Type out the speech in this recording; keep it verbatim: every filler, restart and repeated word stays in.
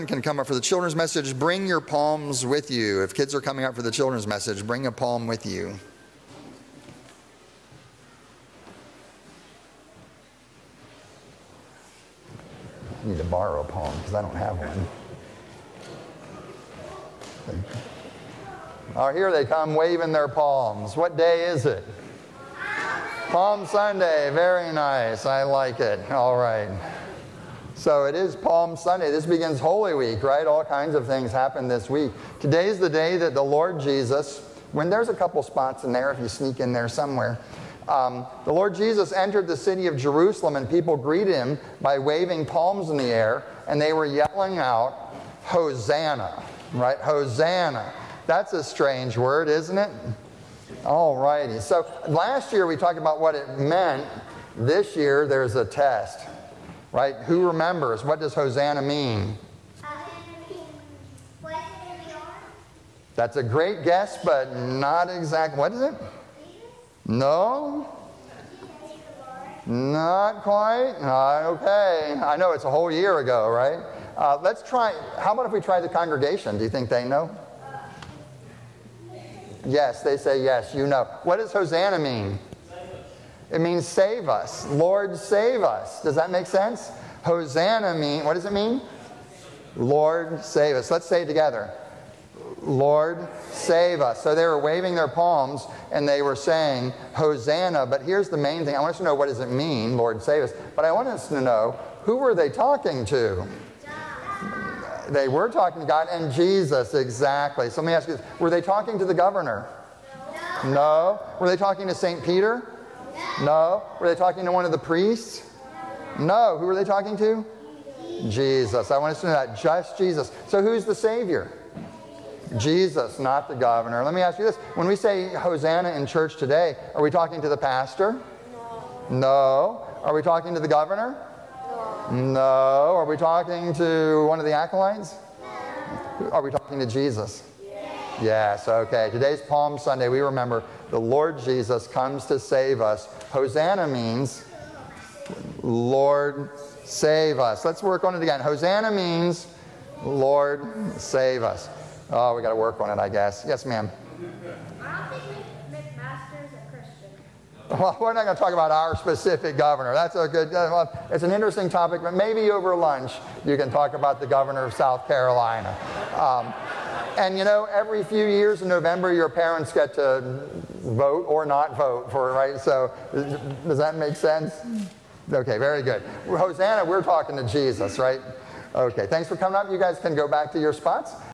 Can come up for the children's message. Bring your palms with you. If kids are coming up for the children's message, bring a palm with you. I need to borrow a palm because I don't have one. Oh, here they come waving their palms. What day is it? Palm Sunday. Very nice. I like it. All right. So it is Palm Sunday. This begins Holy Week, right? All kinds of things happen this week. Today's the day that the Lord Jesus, when there's a couple spots in there, if you sneak in there somewhere, um, the Lord Jesus entered the city of Jerusalem, and people greeted him by waving palms in the air, and they were yelling out, Hosanna, right? Hosanna. That's a strange word, isn't it? All righty. So last year we talked about what it meant. This year there's a test. Right? Who remembers? What does Hosanna mean? That's a great guess, but not exact. What is it? No? Not quite? Uh, okay. I know it's a whole year ago, right? Uh, let's try. How about if we try the congregation? Do you think they know? Yes, they say yes. You know. What does Hosanna mean? It means save us. Lord, save us. Does that make sense? Hosanna mean, what does it mean? Lord, save us. Let's say it together. Lord, save us. So they were waving their palms and they were saying Hosanna. But here's the main thing. I want us to know, what does it mean, Lord, save us? But I want us to know, who were they talking to? They were talking to God and Jesus, exactly. So let me ask you this. Were they talking to the governor? No. No. Were they talking to Saint Peter? No. Were they talking to one of the priests? No. Who were they talking to? Jesus. I want us to know that. Just Jesus. So who's the Savior? Jesus, not the governor. Let me ask you this. When we say Hosanna in church today, are we talking to the pastor? No. No. Are we talking to the governor? No. No. Are we talking to one of the acolytes? No. Are we talking to Jesus? Yes, okay. Today's Palm Sunday. We remember the Lord Jesus comes to save us. Hosanna means, Lord, save us. Let's work on it again. Hosanna means, Lord, save us. Oh, we got to work on it, I guess. Yes, ma'am. I don't think McMaster's a Christian. Well, we're not going to talk about our specific governor. That's a good, well, it's an interesting topic, but maybe over lunch you can talk about the governor of South Carolina. Um, And you know, every few years in November, your parents get to vote or not vote for it, right? So does that make sense? Okay, very good. Hosanna, we're talking to Jesus, right? Okay, thanks for coming up. You guys can go back to your spots.